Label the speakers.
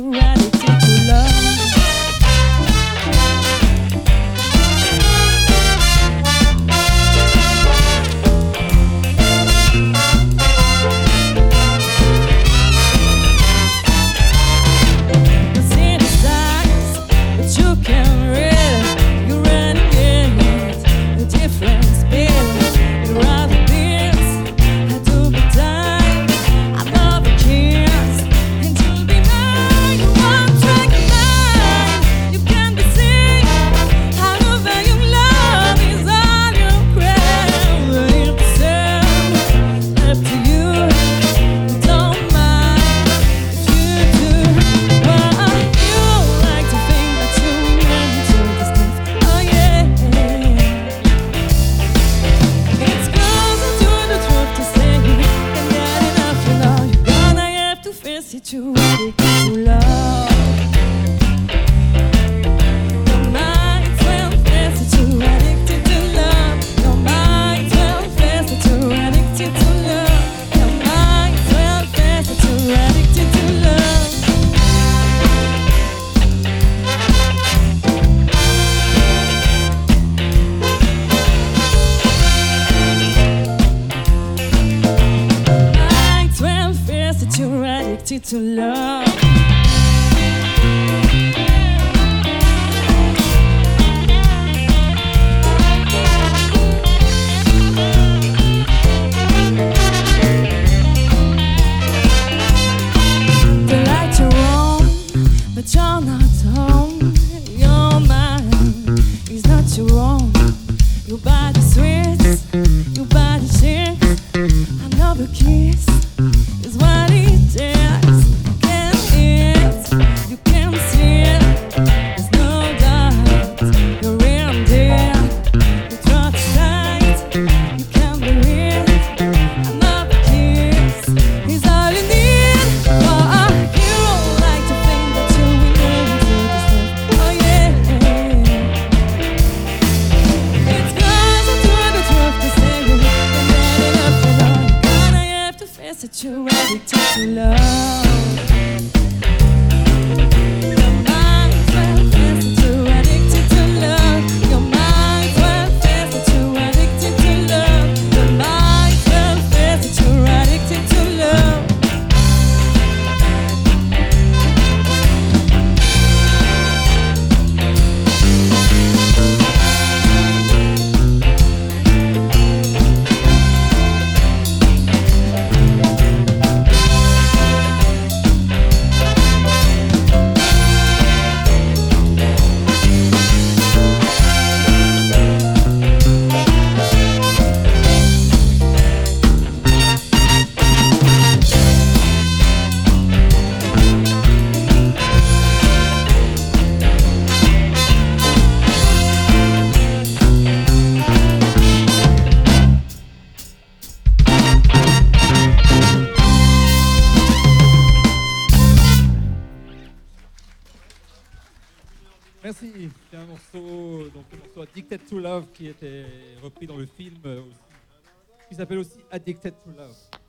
Speaker 1: to addicted to love. Too addicted to love. Your mind's well fancy, too addicted to love. Your mind's well fancy, too addicted to love. Your mind's well fancy, too addicted to love. Mind's well fancy, too addicted to love. The lights are on, but you're not home. Your mind is not your own. Your body sweats, your body shakes. Another kiss is what it takes. Can't hit, you can't see it. There's no doubt you're in there. You trust tight, you can't believe it. Another kiss is all you need. Oh, you like to think that you'll be into this stuff. Oh yeah. It's 'cause I told the truth to say you and that enough for love. Gonna have to face that you're addicted to love. Your mind's well fancy, too addicted to love. Your mind's well fancy, too addicted to love. Your mind's well fancy, too addicted to love.
Speaker 2: Merci. C'est un morceau, donc le morceau Addicted to Love qui était repris dans le film aussi, qui s'appelle aussi Addicted to Love.